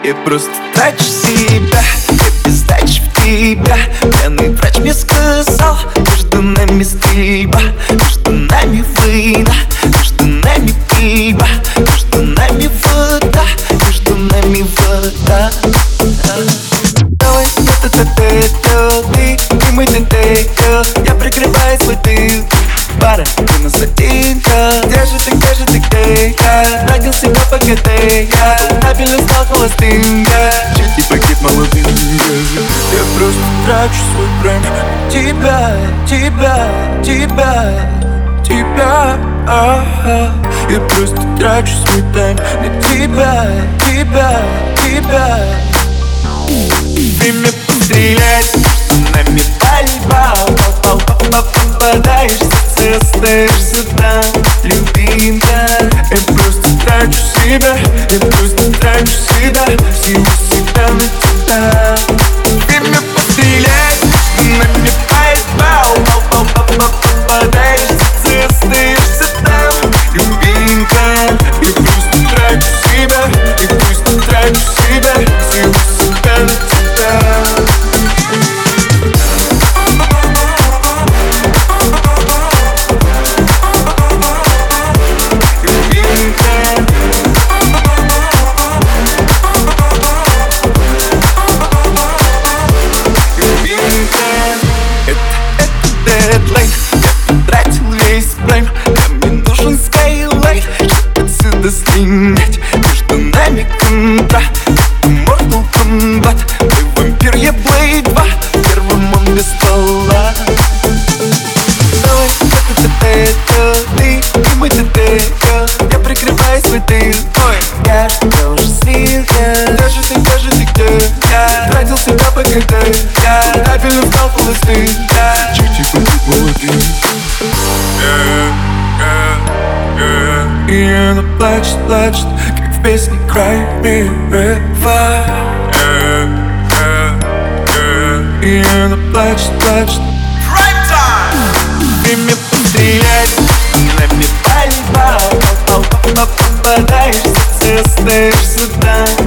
Я просто трачу себя, я без сдачи в тебя. Пьяный врач мне сказал, между нами стрельба, между нами война, между нами пиво, между нами вода, между нами вода. Давай, ты и мы ты. Я прикрываю свой тыл. Пара, ты нас один-ка. Где же ты, где я? Родил себя по ГТ. Я стабильно стал холостым. Чуть не погиб молодым. Я просто трачу свой прайм. Тебя. Я просто трачу свой тайм на тебя. Время пострелять, нами пальба. Попадаешься, остаешься там, любимка. Я просто трачу себя, всего себя на тебя. Время пострелять, нами пальба. Попадаешься, остаешься там, любимка. Я просто трачу себя, всего себя на тебя. Дедлайн, я потратил весь прайм. Мне нужен скайлайт, чтоб отсюда слинять. Между нами контракт, это Mortal Kombat. Ты вампир, я Blade 2, первым он без ствола. Давай, ты и мы ты. Я прикрываю свой тыл. Ой, я тебя уже слил. Где же ты, где? Я тратил себя по ГТ. Я стабильно стал холостым. Чуть-чуть погиб молодым. И она плачет, как в песне Cry Me River. И она плачет. Время пострелять, нами пальба. Попадаешься, остаешься там.